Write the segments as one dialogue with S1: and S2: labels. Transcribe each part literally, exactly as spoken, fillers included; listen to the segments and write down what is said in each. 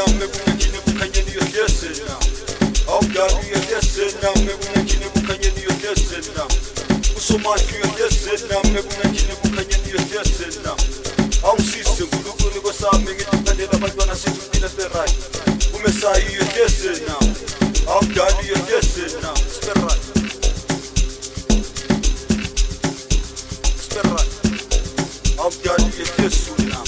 S1: now, me buna kine bukanye diyo desin now. Av geliyor desin now, me buna kine bukanye diyo desin now. Usuma kıyor desin now, me buna kine bukanye diyo desin now. Av sisi gulu gulu go sa me gidi kane la bagona situ dile ferrai. Umesai yo desin now. Av geliyor desin now. Ferrai. Ferrai. Av geliyor desin now.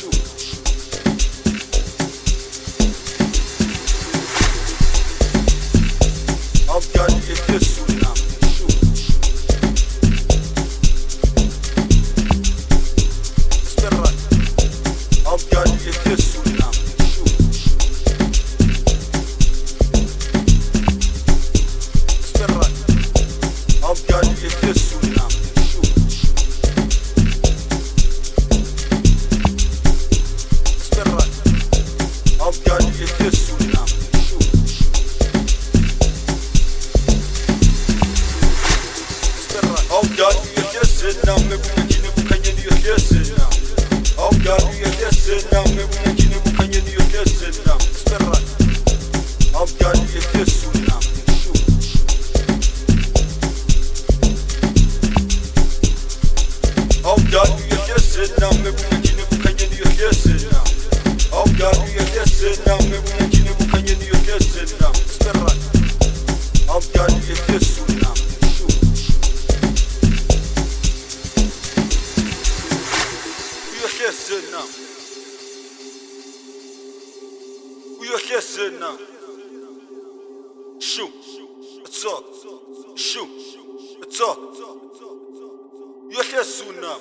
S1: Shoo, it's up. Shoo, it's up. You're here soon now.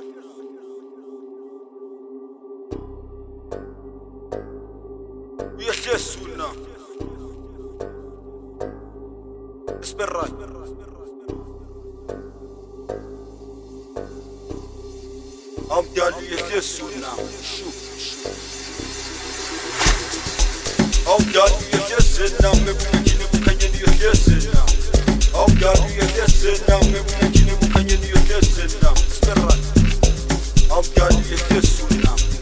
S1: We are here soon now. Espera. I'm telling you, here soon now. Shoo, shoo. I'm telling you, here soon now. Me bukanye bukanye diyo desin now. I'm telling you, here soon now. Me bukanye bukanye diyo desin now. Espera. I'm telling you, here soon now.